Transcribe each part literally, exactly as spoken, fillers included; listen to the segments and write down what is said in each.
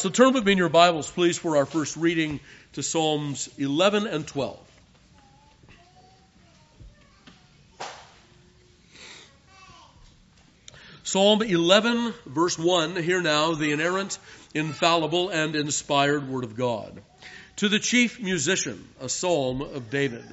So turn with me in your Bibles, please, for our first reading to Psalms eleven and twelve. Psalm eleven, verse one, hear now the inerrant, infallible, and inspired Word of God. To the chief musician, a psalm of David.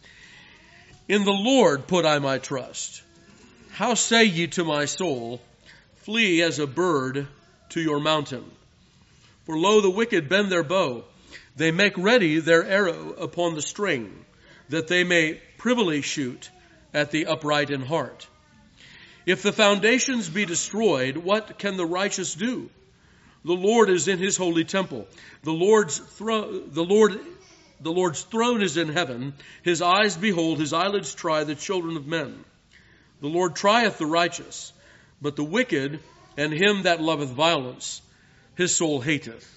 In the Lord put I my trust. How say ye to my soul, flee as a bird to your mountain? For lo, the wicked bend their bow. They make ready their arrow upon the string, that they may privily shoot at the upright in heart. If the foundations be destroyed, what can the righteous do? The Lord is in his holy temple. The Lord's thro- the Lord, the Lord's throne is in heaven. His eyes behold, his eyelids try the children of men. The Lord trieth the righteous, but the wicked and him that loveth violence, his soul hateth.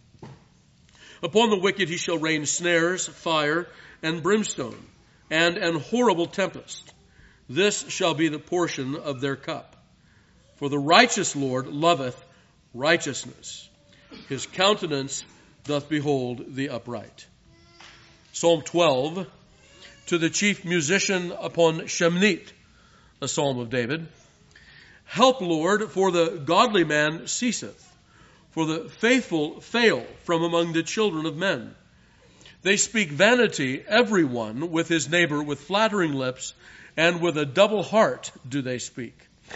Upon the wicked he shall rain snares, fire, and brimstone, and an horrible tempest. This shall be the portion of their cup. For the righteous Lord loveth righteousness. His countenance doth behold the upright. Psalm twelve, to the chief musician upon Shemnit, a psalm of David. Help, Lord, for the godly man ceaseth. For the faithful fail from among the children of men. They speak vanity, every one with his neighbor, with flattering lips, and with a double heart do they speak.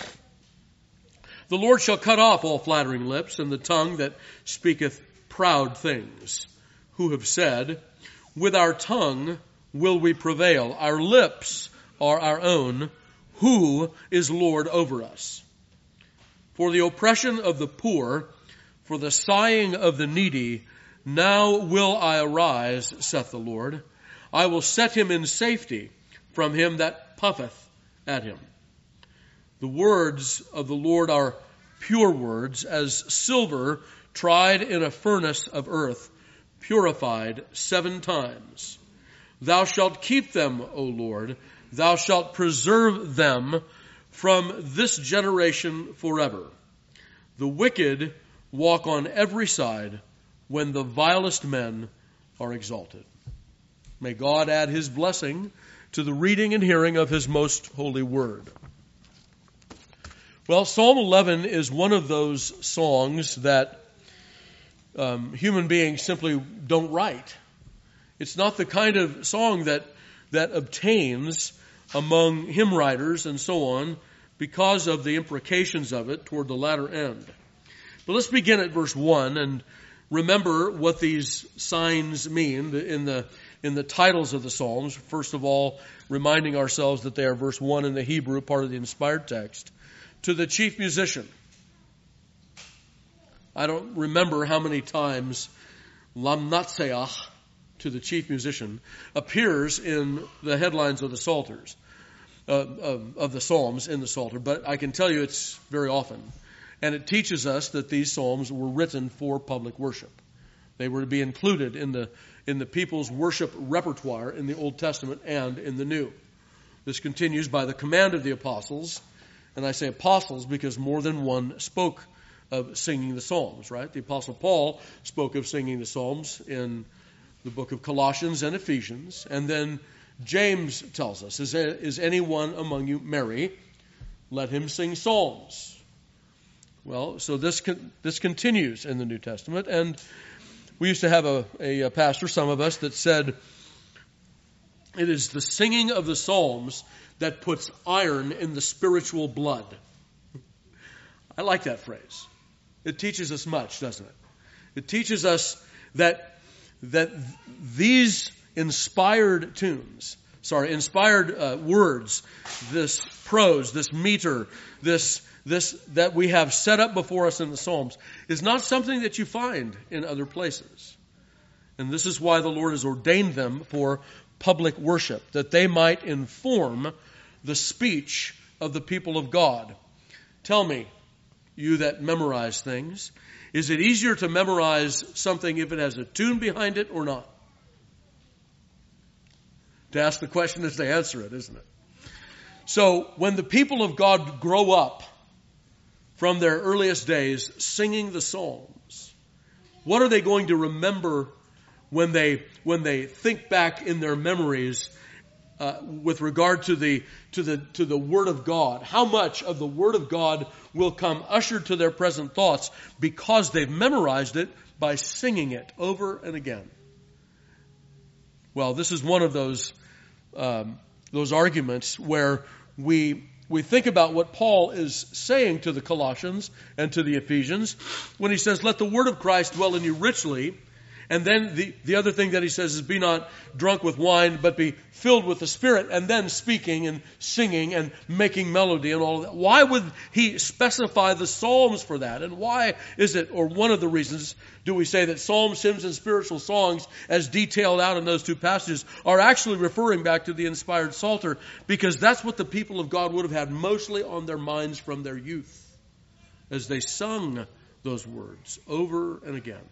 The Lord shall cut off all flattering lips, and the tongue that speaketh proud things, who have said, with our tongue will we prevail. Our lips are our own. Who is Lord over us? For the oppression of the poor, for the sighing of the needy, now will I arise, saith the Lord. I will set him in safety from him that puffeth at him. The words of the Lord are pure words, as silver tried in a furnace of earth, purified seven times. Thou shalt keep them, O Lord. Thou shalt preserve them from this generation forever. The wicked walk on every side when the vilest men are exalted. May God add his blessing to the reading and hearing of his most holy word. Well, Psalm eleven is one of those songs that um, human beings simply don't write. It's not the kind of song that that obtains among hymn writers and so on because of the imprecations of it toward the latter end. But let's begin at verse one and remember what these signs mean in the in the titles of the Psalms. First of all, reminding ourselves that they are verse one in the Hebrew, part of the inspired text. To the chief musician. I don't remember how many times Lamnatseach, to the chief musician, appears in the headlines of the Psalters, uh, of, of the Psalms in the Psalter, but I can tell you it's very often. And it teaches us that these psalms were written for public worship. They were to be included in the in the people's worship repertoire in the Old Testament and in the New. This continues by the command of the apostles, and I say apostles because more than one spoke of singing the psalms, right? The apostle Paul spoke of singing the psalms in the book of Colossians and Ephesians, and then James tells us, is, is anyone among you merry? Let him sing psalms. Well, so this con- this continues in the New Testament, and we used to have a, a, a pastor, some of us, that said it is the singing of the Psalms that puts iron in the spiritual blood. I like that phrase. It teaches us much, doesn't it? It teaches us that that these inspired tunes, sorry, inspired uh, words, this prose, this meter, this This that we have set up before us in the Psalms is not something that you find in other places. And this is why the Lord has ordained them for public worship, that they might inform the speech of the people of God. Tell me, you that memorize things, is it easier to memorize something if it has a tune behind it or not? To ask the question is to answer it, isn't it? So when the people of God grow up from their earliest days singing the Psalms, What are they going to remember when they when they think back in their memories uh, with regard to the to the to the Word of God? How much of the Word of God will come ushered to their present thoughts because they've memorized it by singing it over and again? Well, this is one of those um, those arguments where we we think about what Paul is saying to the Colossians and to the Ephesians when he says, "Let the word of Christ dwell in you richly." And then the, the other thing that he says is, "Be not drunk with wine, but be filled with the Spirit," and then speaking and singing and making melody and all of that. Why would he specify the Psalms for that? And why is it, or one of the reasons, do we say that psalms, hymns, and spiritual songs, as detailed out in those two passages, are actually referring back to the inspired Psalter? Because that's what the people of God would have had mostly on their minds from their youth, as they sung those words over and again.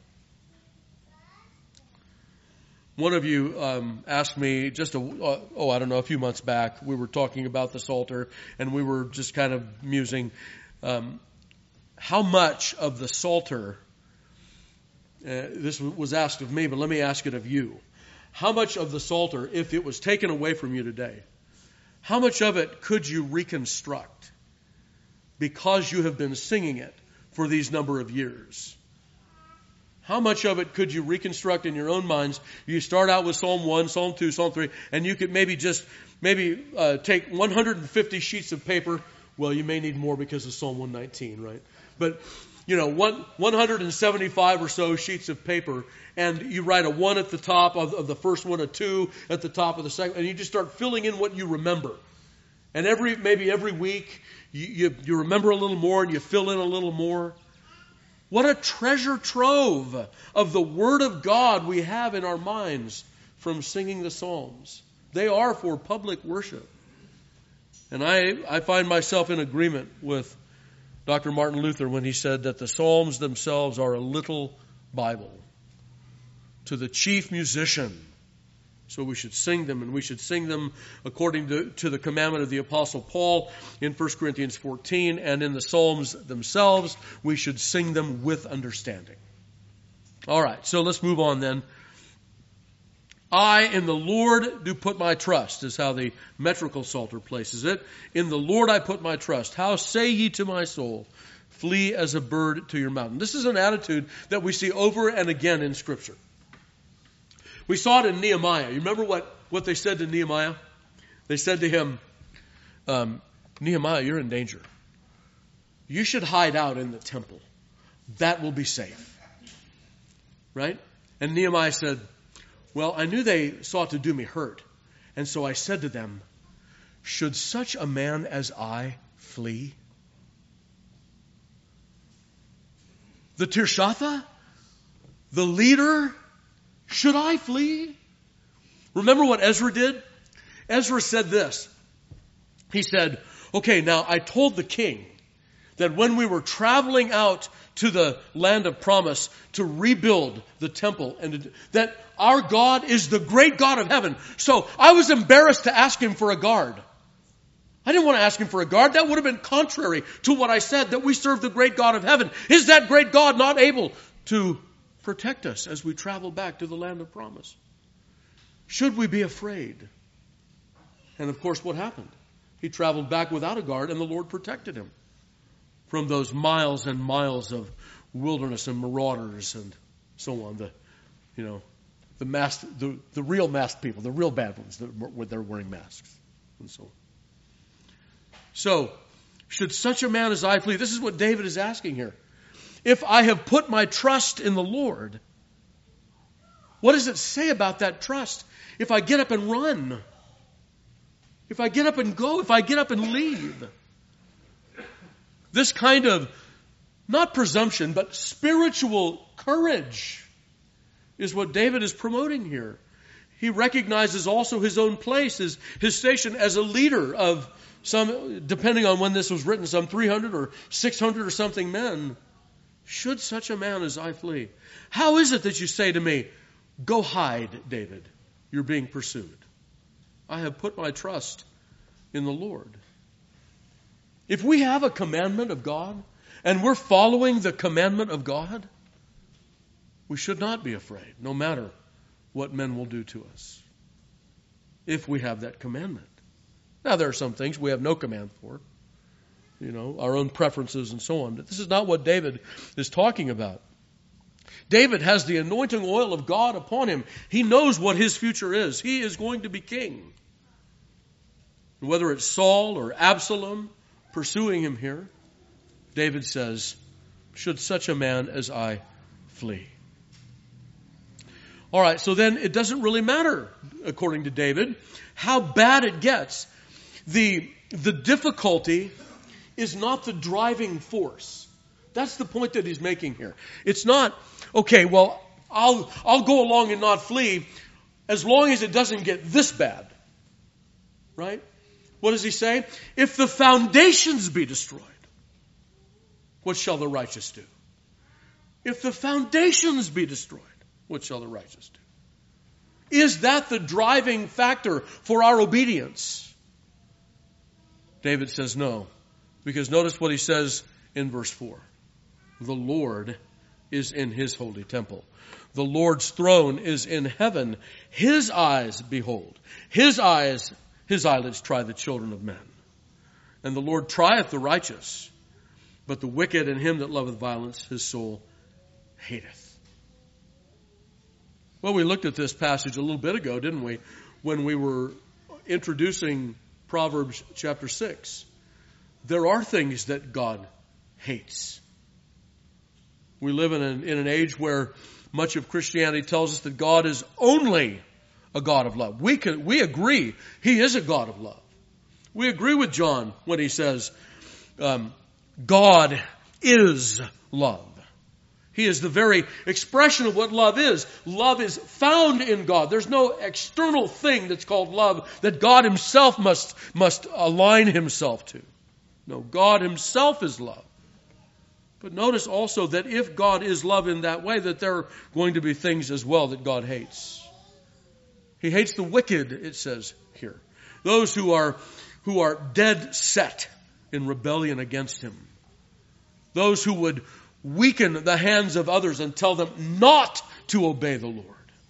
One of you um, asked me just a, uh, oh, I don't know, a few months back, we were talking about the Psalter, and we were just kind of musing um, how much of the Psalter, uh, this was asked of me, but let me ask it of you. How much of the Psalter, if it was taken away from you today, how much of it could you reconstruct because you have been singing it for these number of years? How much of it could you reconstruct in your own minds? You start out with Psalm one, Psalm two, Psalm three, and you could maybe just, maybe uh, take one hundred fifty sheets of paper. Well, you may need more because of Psalm one nineteen, right? But, you know, one, one hundred seventy-five or so sheets of paper, and you write a one at the top of, of the first one, a two at the top of the second, and you just start filling in what you remember. And every, maybe every week, you, you, you remember a little more and you fill in a little more. What a treasure trove of the Word of God we have in our minds from singing the Psalms. They are for public worship. And I, I find myself in agreement with Doctor Martin Luther when he said that the Psalms themselves are a little Bible to the chief musician. So we should sing them, and we should sing them according to, to the commandment of the Apostle Paul in First Corinthians fourteen, and in the Psalms themselves, we should sing them with understanding. All right, so let's move on then. I in the Lord do put my trust, is how the metrical Psalter places it. In the Lord I put my trust. How say ye to my soul, flee as a bird to your mountain. This is an attitude that we see over and again in Scripture. We saw it in Nehemiah. You remember what, what they said to Nehemiah? They said to him, um, Nehemiah, you're in danger. You should hide out in the temple. That will be safe. Right? And Nehemiah said, well, I knew they sought to do me hurt. And so I said to them, should such a man as I flee? The Tirshatha? The leader? Should I flee? Remember what Ezra did? Ezra said this. He said, okay, now I told the king that when we were traveling out to the land of promise to rebuild the temple, and that our God is the great God of heaven. So I was embarrassed to ask him for a guard. I didn't want to ask him for a guard. That would have been contrary to what I said, that we serve the great God of heaven. Is that great God not able to protect us as we travel back to the land of promise? Should we be afraid? And of course, what happened? He traveled back without a guard, and the Lord protected him from those miles and miles of wilderness and marauders and so on. The, you know, the masked, the, the real masked people, the real bad ones, that they're wearing masks and so on. So, should such a man as I flee? This is what David is asking here. If I have put my trust in the Lord, what does it say about that trust? If I get up and run, if I get up and go, if I get up and leave, this kind of, not presumption, but spiritual courage is what David is promoting here. He recognizes also his own place, his, his station as a leader of some, depending on when this was written, some three hundred or six hundred or something men. Should such a man as I flee? How is it that you say to me, go hide, David, you're being pursued? I have put my trust in the Lord. If we have a commandment of God, and we're following the commandment of God, We should not be afraid, no matter what men will do to us, if we have that commandment. Now, there are some things we have no command for, you know, our own preferences and so on. But this is not what David is talking about. David has the anointing oil of God upon him. He knows what his future is. He is going to be king. Whether it's Saul or Absalom pursuing him here, David says, should such a man as I flee. All right, so then it doesn't really matter, according to David, how bad it gets. The, the difficulty is not the driving force. That's the point that he's making here. It's not, okay, well, I'll, I'll go along and not flee as long as it doesn't get this bad. Right? What does he say? If the foundations be destroyed, what shall the righteous do? If the foundations be destroyed, what shall the righteous do? Is that the driving factor for our obedience? David says no. Because notice what he says in verse four. The Lord is in his holy temple. The Lord's throne is in heaven. His eyes behold. His eyes, his eyelids try the children of men. And the Lord trieth the righteous. But the wicked and him that loveth violence, his soul hateth. Well, we looked at this passage a little bit ago, didn't we? When we were introducing Proverbs chapter six. There are things that God hates. We live in an, in an age where much of Christianity tells us that God is only a God of love. We can, we agree He is a God of love. We agree with John when he says, um, God is love. He is the very expression of what love is. Love is found in God. There's no external thing that's called love that God Himself must, must align Himself to. No, God Himself is love. But notice also that if God is love in that way, that there are going to be things as well that God hates. He hates the wicked, it says here. Those who are, who are dead set in rebellion against Him. Those who would weaken the hands of others and tell them not to obey the Lord.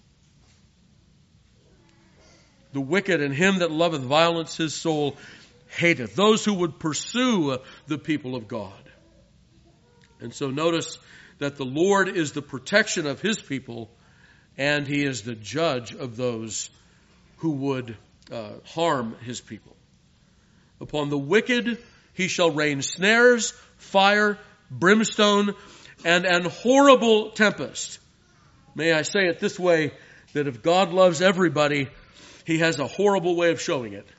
The wicked and him that loveth violence, his soul hateth. Those who would pursue the people of God. And so notice that the Lord is the protection of His people, and He is the judge of those who would uh, harm His people. Upon the wicked He shall rain snares, fire, brimstone, and an horrible tempest. May I say it this way, that if God loves everybody, He has a horrible way of showing it.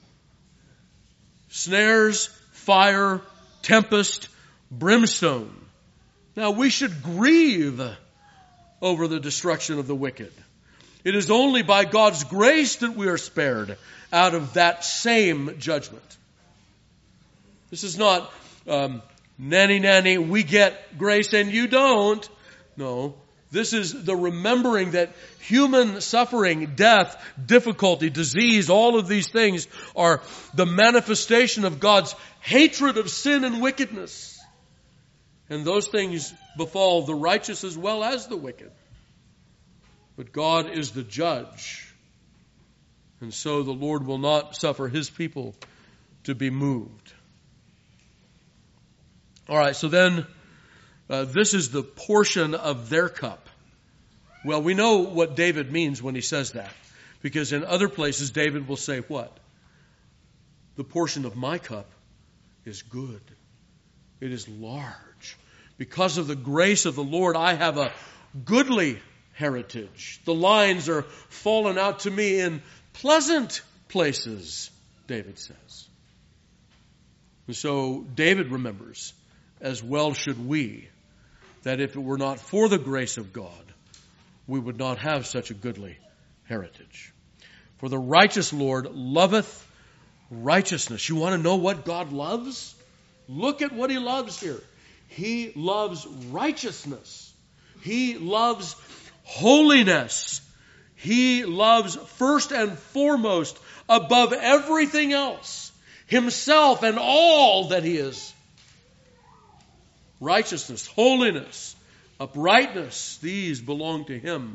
Snares, fire, tempest, brimstone. Now we should grieve over the destruction of the wicked. It is only by God's grace that we are spared out of that same judgment. This is not um, nanny nanny, we get grace and you don't. No, this is the remembering that human suffering, death, difficulty, disease, all of these things are the manifestation of God's hatred of sin and wickedness. And those things befall the righteous as well as the wicked. But God is the judge. And so the Lord will not suffer His people to be moved. All right, so then uh, this is the portion of their cup. Well, we know what David means when he says that. Because in other places, David will say what? The portion of my cup is good. It is large. Because of the grace of the Lord, I have a goodly heritage. The lines are fallen out to me in pleasant places, David says. And so David remembers, as well should we, that if it were not for the grace of God, we would not have such a goodly heritage. For the righteous Lord loveth righteousness. You want to know what God loves? Look at what He loves here. He loves righteousness. He loves holiness. He loves first and foremost, above everything else, Himself and all that He is. Righteousness, holiness, uprightness, these belong to Him.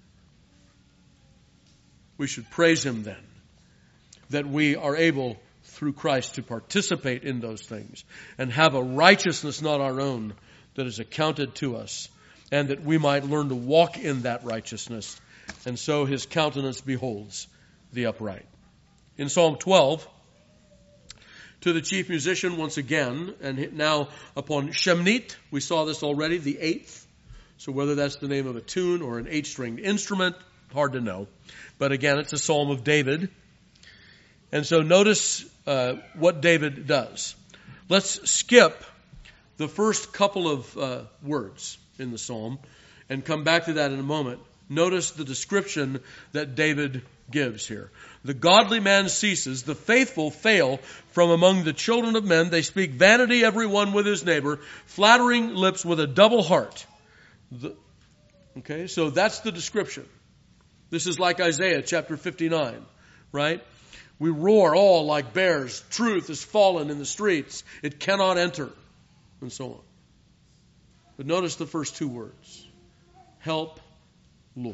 We should praise Him then, that we are able through Christ to participate in those things and have a righteousness not our own that is accounted to us, and that we might learn to walk in that righteousness, and so His countenance beholds the upright. In Psalm twelve, to the chief musician once again, and now upon Shemnit, we saw this already, the eighth. So whether that's the name of a tune or an eight-stringed instrument, hard to know. But again, it's a psalm of David. And so notice uh, what David does. Let's skip the first couple of uh, words in the psalm and come back to that in a moment. Notice the description that David gives here. The godly man ceases, the faithful fail from among the children of men. They speak vanity every one with his neighbor, flattering lips with a double heart. The, okay, so that's the description. This is like Isaiah chapter fifty-nine, right? We roar all like bears. Truth is fallen in the streets. It cannot enter, and so on. But notice the first two words. Help, Lord.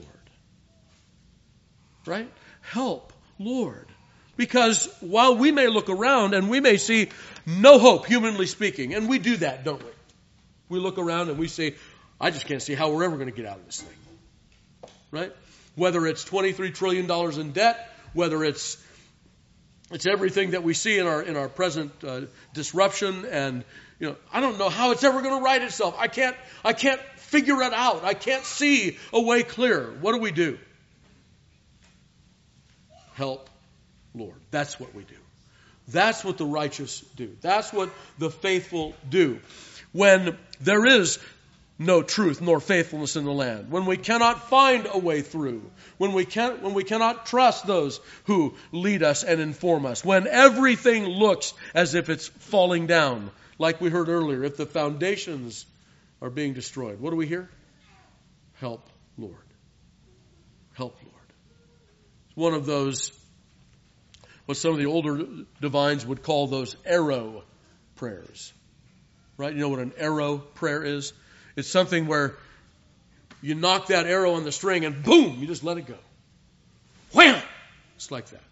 Right? Help, Lord. Because while we may look around and we may see no hope, humanly speaking, and we do that, don't we? We look around and we say, I just can't see how we're ever going to get out of this thing. Right? Whether it's twenty-three trillion dollars in debt, whether it's it's everything that we see in our in our present uh, disruption, and you know, I don't know how it's ever going to right itself. I can't I can't figure it out. I can't see a way clear. What do we do? Help, Lord. That's what we do. That's what the righteous do. That's what the faithful do. When there is no truth nor faithfulness in the land, when we cannot find a way through, when we can when we cannot trust those who lead us and inform us, when everything looks as if it's falling down, like we heard earlier, if the foundations are being destroyed, what do we hear? Help, Lord. Help, Lord. It's one of those, what some of the older divines would call those arrow prayers. Right? You know what an arrow prayer is? It's something where you knock that arrow on the string and boom, you just let it go. Wham! It's like that.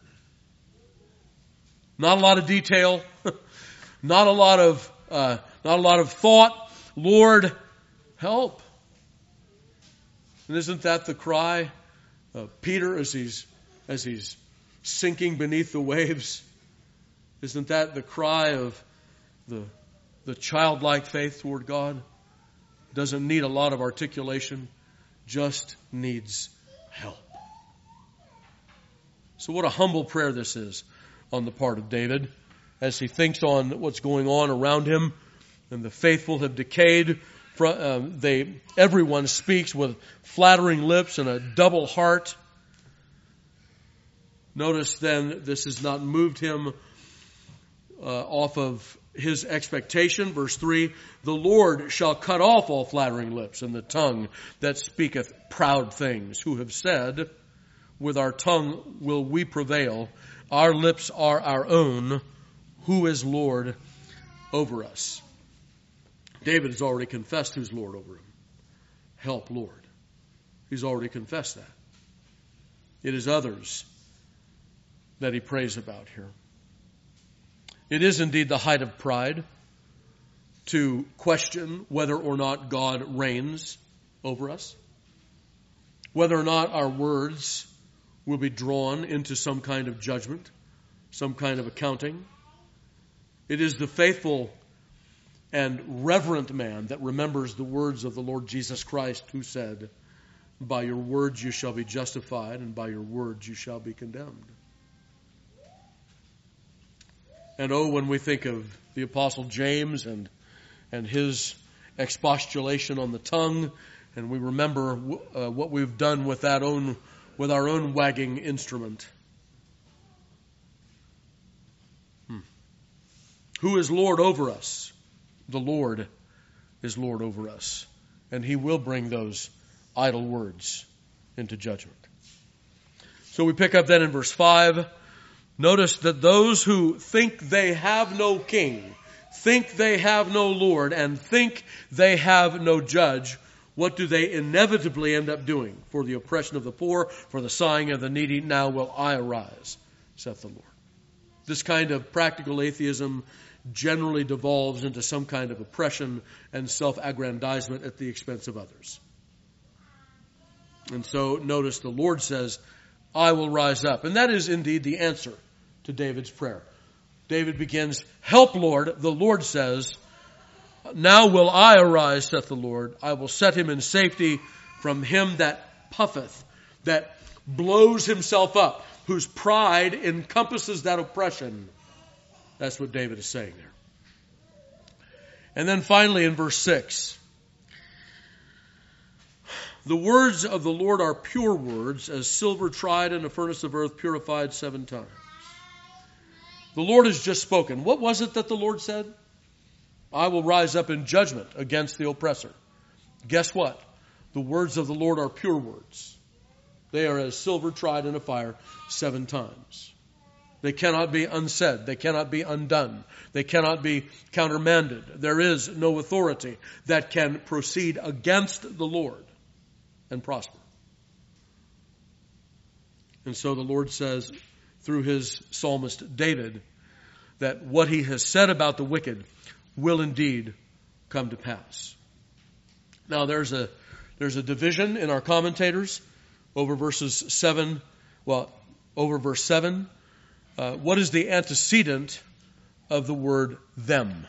Not a lot of detail. Not a lot of uh, not a lot of thought. Lord, help. And isn't that the cry of Peter as he's as he's sinking beneath the waves? Isn't that the cry of the the childlike faith toward God? Doesn't need a lot of articulation, just needs help. So what a humble prayer this is on the part of David as he thinks on what's going on around him, and the faithful have decayed. They, everyone speaks with flattering lips and a double heart. Notice then this has not moved him uh, off of his expectation. Verse three, the Lord shall cut off all flattering lips and the tongue that speaketh proud things, who have said, with our tongue will we prevail. Our lips are our own. Who is Lord over us? David has already confessed who's Lord over him. Help, Lord. He's already confessed that. It is others that he prays about here. It is indeed the height of pride to question whether or not God reigns over us, whether or not our words will be drawn into some kind of judgment, some kind of accounting. It is the faithful and reverent man that remembers the words of the Lord Jesus Christ, who said, by your words you shall be justified, and by your words you shall be condemned. And oh, when we think of the Apostle James and and his expostulation on the tongue, and we remember uh, what we've done with that own with our own wagging instrument. Hmm. Who is Lord over us? The Lord is Lord over us, and he will bring those idle words into judgment. So we pick up then in verse five. Notice that those who think they have no king, think they have no Lord and think they have no judge, what do they inevitably end up doing? For the oppression of the poor, for the sighing of the needy, now will I arise, saith the Lord. This kind of practical atheism generally devolves into some kind of oppression and self-aggrandizement at the expense of others. And so notice the Lord says, I will rise up. And that is indeed the answer to David's prayer. David begins, help, Lord. The Lord says, now will I arise, saith the Lord. I will set him in safety from him that puffeth, that blows himself up, whose pride encompasses that oppression. That's what David is saying there. And then finally in verse six, the words of the Lord are pure words, as silver tried in a furnace of earth, purified seven times. The Lord has just spoken. What was it that the Lord said? I will rise up in judgment against the oppressor. Guess what? The words of the Lord are pure words. They are as silver tried in a fire seven times. They cannot be unsaid. They cannot be undone. They cannot be countermanded. There is no authority that can proceed against the Lord and prosper. And so the Lord says through his psalmist David that what he has said about the wicked will indeed come to pass. Now there's a there's a division in our commentators over verses seven, well, over verse seven. Uh, what is the antecedent of the word them?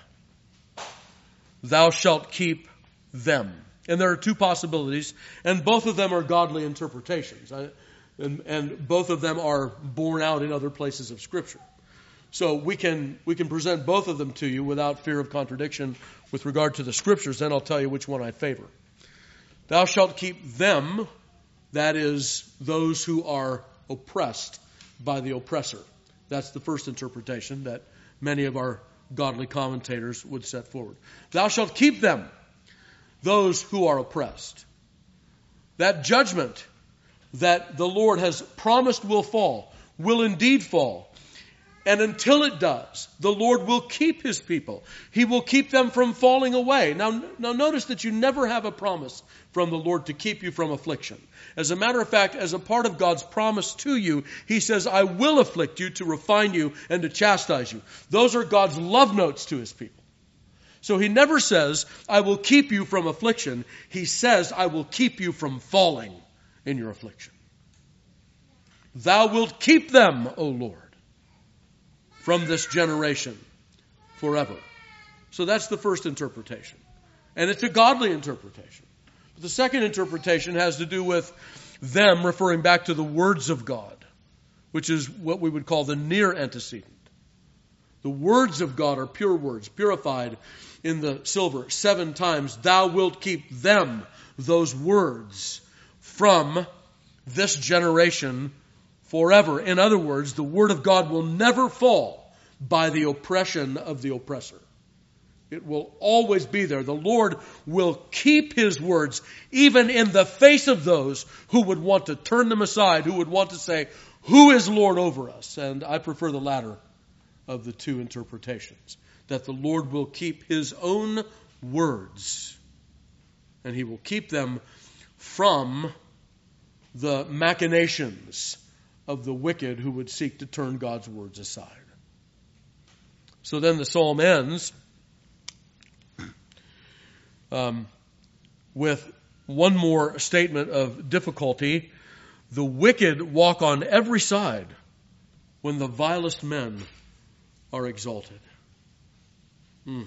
Thou shalt keep them. And there are two possibilities, and both of them are godly interpretations. I, and, and both of them are borne out in other places of Scripture. So we can we can present both of them to you without fear of contradiction with regard to the Scriptures. Then I'll tell you which one I favor. Thou shalt keep them, that is, those who are oppressed by the oppressor. That's the first interpretation that many of our godly commentators would set forward. Thou shalt keep them, those who are oppressed. That judgment that the Lord has promised will fall, will indeed fall. And until it does, the Lord will keep his people. He will keep them from falling away. Now, now notice that you never have a promise from the Lord to keep you from affliction. As a matter of fact, as a part of God's promise to you, he says, I will afflict you to refine you and to chastise you. Those are God's love notes to his people. So he never says, I will keep you from affliction. He says, I will keep you from falling in your affliction. Thou wilt keep them, O Lord, from this generation forever. So that's the first interpretation. And it's a godly interpretation. But the second interpretation has to do with them referring back to the words of God, which is what we would call the near antecedent. The words of God are pure words, purified in the silver seven times. Thou wilt keep them, those words, from this generation forever. In other words, the word of God will never fall by the oppression of the oppressor. It will always be there. The Lord will keep his words even in the face of those who would want to turn them aside, who would want to say, who is Lord over us? And I prefer the latter of the two interpretations, that the Lord will keep his own words, and he will keep them from the machinations of the wicked who would seek to turn God's words aside. So then the psalm ends um, with one more statement of difficulty. The wicked walk on every side when the vilest men are exalted. Mm.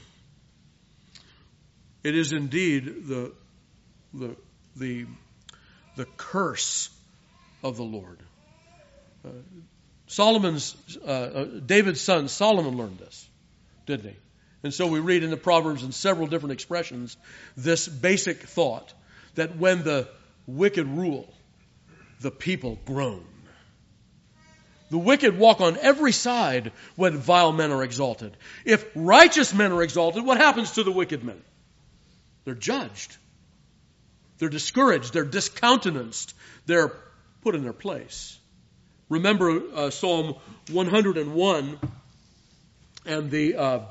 It is indeed the, the, the, the curse of the Lord. Uh, Solomon's, uh, uh, David's son Solomon learned this, didn't he? And so we read in the Proverbs in several different expressions this basic thought that when the wicked rule, the people groan. The wicked walk on every side when vile men are exalted. If righteous men are exalted, what happens to the wicked men? They're judged. They're discouraged. They're discountenanced. They're put in their place. Remember uh, Psalm one hundred one and the uh,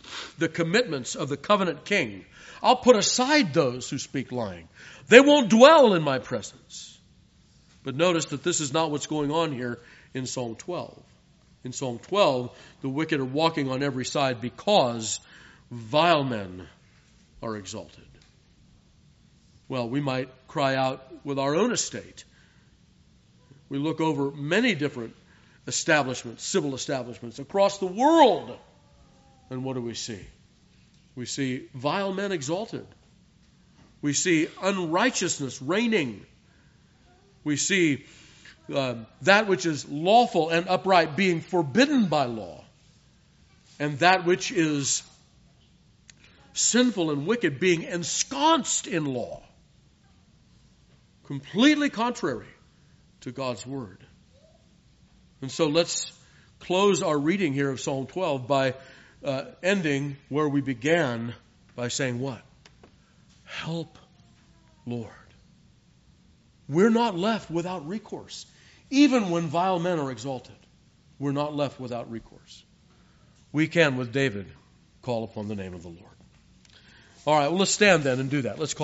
the commitments of the covenant king. I'll put aside those who speak lying. They won't dwell in my presence. But notice that this is not what's going on here in Psalm twelve. In Psalm twelve, the wicked are walking on every side because vile men are exalted. Well, we might cry out with our own estate. We look over many different establishments, civil establishments across the world. And what do we see? We see vile men exalted. We see unrighteousness reigning. We see uh, that which is lawful and upright being forbidden by law. And that which is sinful and wicked being ensconced in law. Completely contrary to God's word. And so let's close our reading here of Psalm twelve by uh, ending where we began, by saying what? Help, Lord. We're not left without recourse. Even when vile men are exalted, we're not left without recourse. We can, with David, call upon the name of the Lord. All right, well, let's stand then and do that. Let's call